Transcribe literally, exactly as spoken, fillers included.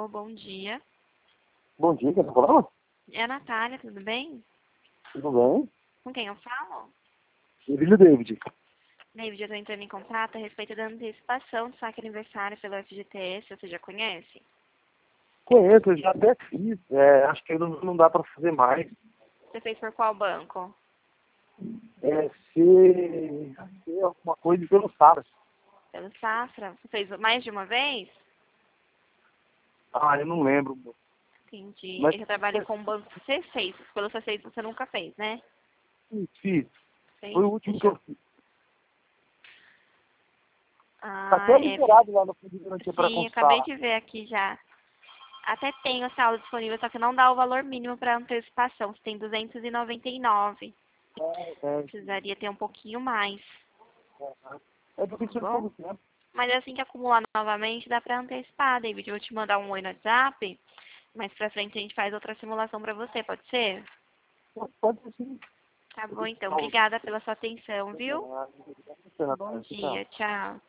Alô, bom dia. Bom dia, quem tá falando? É a Natália, tudo bem? Tudo bem? Com quem eu falo? Emílio David. David, eu estou entrando em contato a respeito da antecipação do saque aniversário pelo F G T S, você já conhece? Conheço, eu já até fiz. É, acho que não, não dá pra fazer mais. Você fez por qual banco? É ser, ser alguma coisa pelo Sara. Pelo Safra? Você fez mais de uma vez? Ah, eu não lembro. Entendi. Mas Eu trabalho com o banco C seis. Pelo C seis você nunca fez, né? fiz. Fez? Foi o último que Deixa eu eu... fiz. Tá Ah, até é... liberado lá no fundo de garantia para Sim, acabei consultar. de ver aqui já. Até tem a sala disponível, só que não dá o valor mínimo para antecipação. Você tem duzentos e noventa e nove. É, Precisaria ter um pouquinho mais, é porque tá isso é bom? pouco tempo. Mas assim que acumular novamente, dá pra antecipar, David. Eu vou te mandar um oi no WhatsApp. Mais pra frente a gente faz outra simulação pra você, pode ser? Pode ser sim. Tá bom, então. Obrigada pela sua atenção, viu? Bom Tchau. dia, tchau.